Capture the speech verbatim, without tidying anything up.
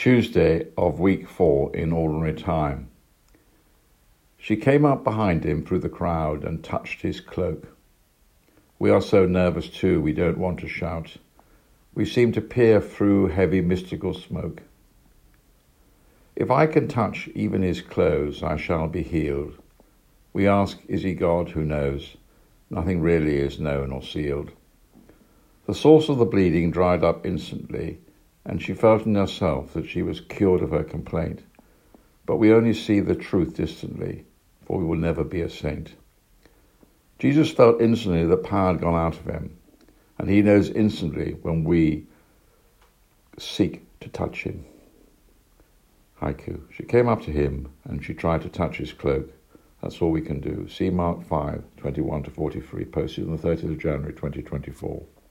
Tuesday of week four in ordinary time. She came up behind him through the crowd and touched his cloak. We are so nervous too, we don't want to shout. We seem to peer through heavy mystical smoke. If I can touch even his clothes, I shall be healed. We ask, is he God? Who knows? Nothing really is known or sealed. The source of the bleeding dried up instantly, and she felt in herself that she was cured of her complaint. But we only see the truth distantly, for we will never be a saint. Jesus felt instantly that power had gone out of him, and he knows instantly when we seek to touch him. Haiku. She came up to him, and she tried to touch his cloak. That's all we can do. See Mark five, twenty-one to forty-three, posted on the thirtieth of January, twenty twenty-four.